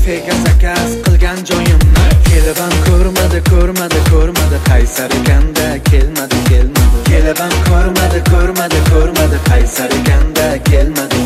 kafega zakaz qilgan joyimni kelibam ko'rmadi qaysar ekanda kelmadi kelibam ko'rmadi qaysar ekanda kelmadi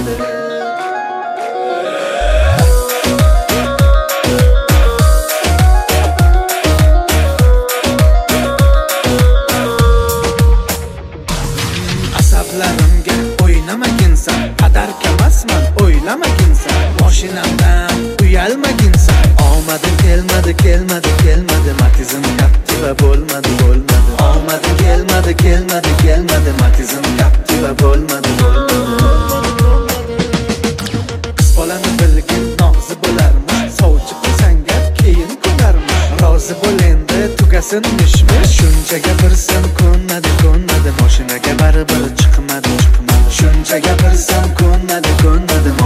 asablarimga o'ynamaginsan, qadarkamasman o'ylamaginsan, moshinamdan uyalmaginsan. Omadim kelmadi matizm Captiva bo'lmadi omadim kelmadi matizm Captiva bo'lmadi qiz bolani bilgin nog'zi bo'larmish, sovchi qilsanga keyin ko'narmish. Rozi bo'l endi tugasin mishmish, shuncha gapirsin ko'nmadi moshinaga baribir chiqmadi shuncha gapirsam ko'nmadi